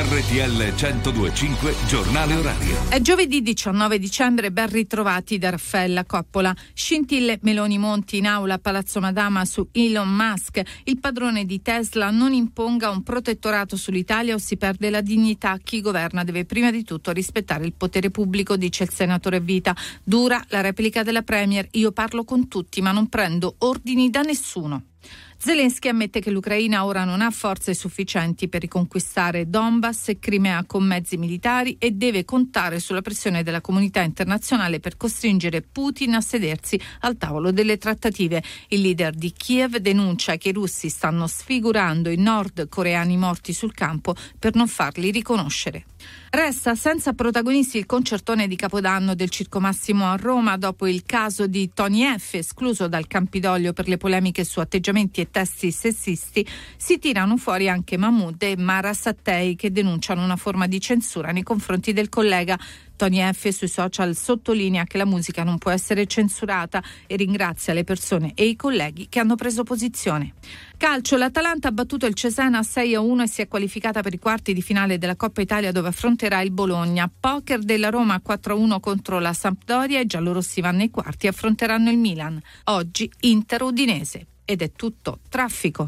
RTL 102.5 Giornale Orario. È giovedì 19 dicembre, ben ritrovati da Raffaella Coppola. Scintille Meloni Monti in aula a Palazzo Madama su Elon Musk. Il padrone di Tesla non imponga un protettorato sull'Italia o si perde la dignità. Chi governa deve prima di tutto rispettare il potere pubblico, dice il senatore Vita. Dura la replica della Premier: io parlo con tutti ma non prendo ordini da nessuno. Zelensky ammette che l'Ucraina ora non ha forze sufficienti per riconquistare Donbass e Crimea con mezzi militari e deve contare sulla pressione della comunità internazionale per costringere Putin a sedersi al tavolo delle trattative. Il leader di Kiev denuncia che i russi stanno sfigurando i nordcoreani morti sul campo per non farli riconoscere. Resta senza protagonisti il concertone di Capodanno del Circo Massimo a Roma dopo il caso di Tony F, escluso dal Campidoglio per le polemiche su atteggiamenti e testi sessisti. Si tirano fuori anche Mahmood e Mara Sattei, che denunciano una forma di censura nei confronti del collega. Tony F sui social sottolinea che la musica non può essere censurata e ringrazia le persone e i colleghi che hanno preso posizione. Calcio, l'Atalanta ha battuto il Cesena 6-1 e si è qualificata per i quarti di finale della Coppa Italia, dove affronterà il Bologna. Poker della Roma 4-1 contro la Sampdoria. I giallorossi vanno ai quarti e affronteranno il Milan. Oggi Inter Udinese. Ed è tutto traffico.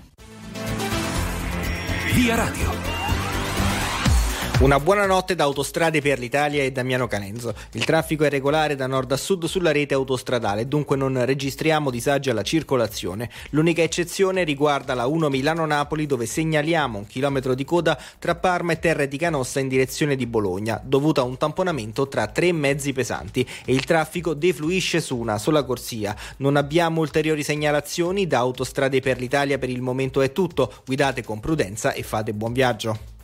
Via Radio. Una buona notte da Autostrade per l'Italia e Damiano Calenzo. Il traffico è regolare da nord a sud sulla rete autostradale, dunque non registriamo disagi alla circolazione. L'unica eccezione riguarda la 1 Milano-Napoli, dove segnaliamo 1 chilometro di coda tra Parma e Terre di Canossa in direzione di Bologna, dovuta a un tamponamento tra 3 mezzi pesanti, e il traffico defluisce su una sola corsia. Non abbiamo ulteriori segnalazioni. Da Autostrade per l'Italia per il momento è tutto. Guidate con prudenza e fate buon viaggio.